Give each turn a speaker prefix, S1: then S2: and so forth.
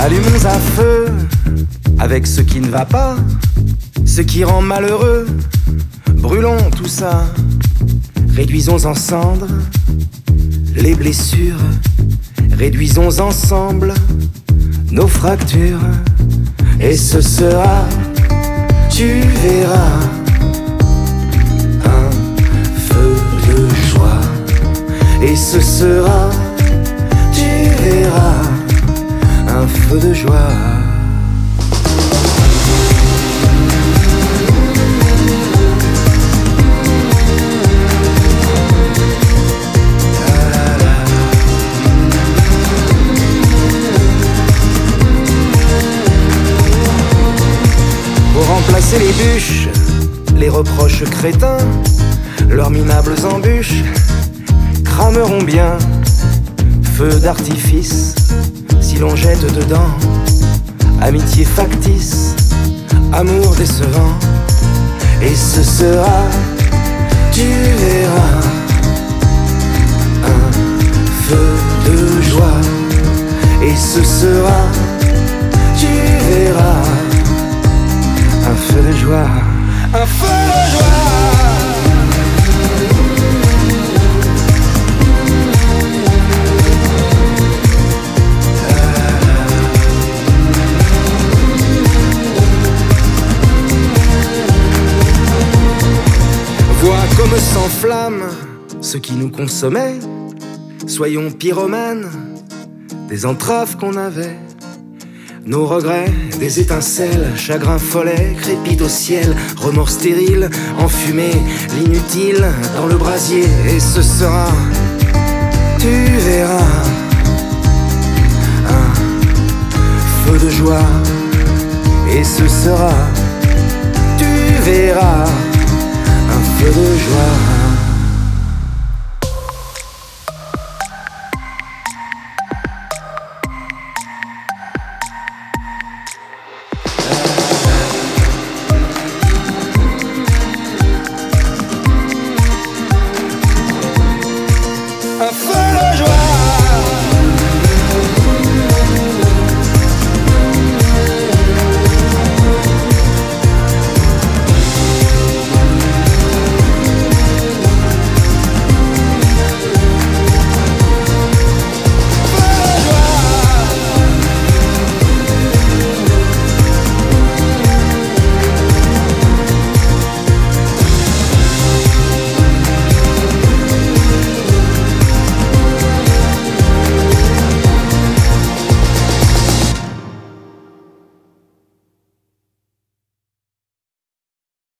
S1: Allumons un feu avec ce qui ne va pas, ce qui rend malheureux. Brûlons tout ça, réduisons en cendres les blessures, réduisons ensemble nos fractures. Et ce sera, tu verras, un feu de joie. Et ce sera, tu verras, un feu de joie. Pour remplacer les bûches, les reproches crétins, leurs minables embûches crameront bien. Feu d'artifice, si l'on jette dedans amitié factice, amour décevant. Et ce sera, tu verras, un feu de joie. Et ce sera, tu verras, un feu de joie, un feu de joie. Vois comme s'enflamme ce qui nous consommait. Soyons pyromanes des entraves qu'on avait. Nos regrets, des étincelles, chagrins follets, crépitent au ciel, remords stériles, enfumés, l'inutile dans le brasier. Et ce sera, tu verras, un feu de joie. Et ce sera, tu verras, un feu de joie.